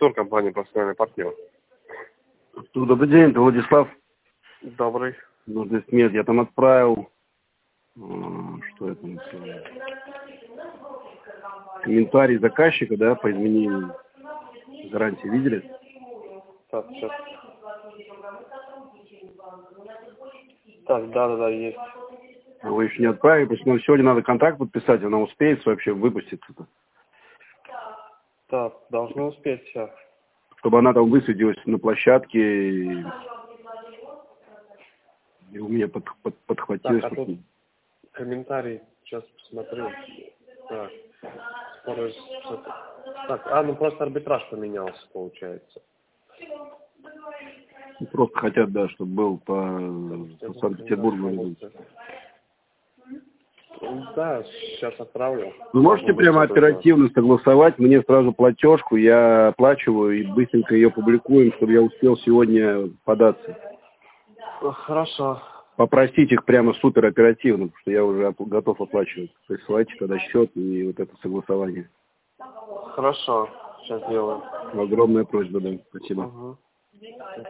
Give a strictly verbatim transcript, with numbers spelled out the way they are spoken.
туркомпания «Профессиональный партнер». Добрый день, это Владислав. Добрый. Нужно нет, я там отправил. Что это? Называется? Комментарий заказчика, да, по изменению гарантии. Видели? Так, сейчас. Так, да, да, да, есть. Вы еще не отправили, потому что сегодня надо контракт подписать, она успеет вообще выпуститься. Так, должны успеть сейчас. Чтобы она там высветилась на площадке и, и у меня под, под, подхватилось. Так, а тут комментарий, сейчас посмотрю. Так, скорость... так, а, ну просто арбитраж поменялся, получается. Просто хотят, да, чтобы был по, по Санкт-Петербургу. Да, сейчас отправлю. Вы можете прямо оперативно согласовать мне сразу платежку, я оплачиваю и быстренько ее публикуем, чтобы я успел сегодня податься. Хорошо. Попросить их прямо супер оперативно, потому что я уже готов оплачивать. Присылайте тогда счет и вот это согласование. Хорошо, сейчас делаю. Огромная просьба, да. Спасибо. Угу.